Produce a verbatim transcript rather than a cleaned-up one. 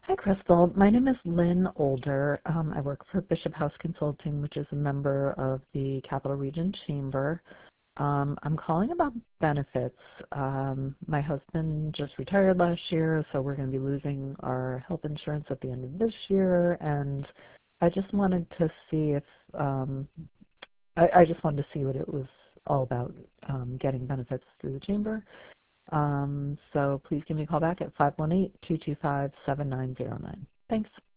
Hi, Crystal. My name is Lynn Older. Um, I work for Bishop House Consulting, which is a member of the Capital Region Chamber. Um, I'm calling about benefits. Um, my husband just retired last year, so we're going to be losing our health insurance at the end of this year, and I just wanted to see if um, I, I just wanted to see what it was all about, um, getting benefits through the chamber. Um, so please give me a call back at five one eight, two two five, seven nine zero nine. Thanks.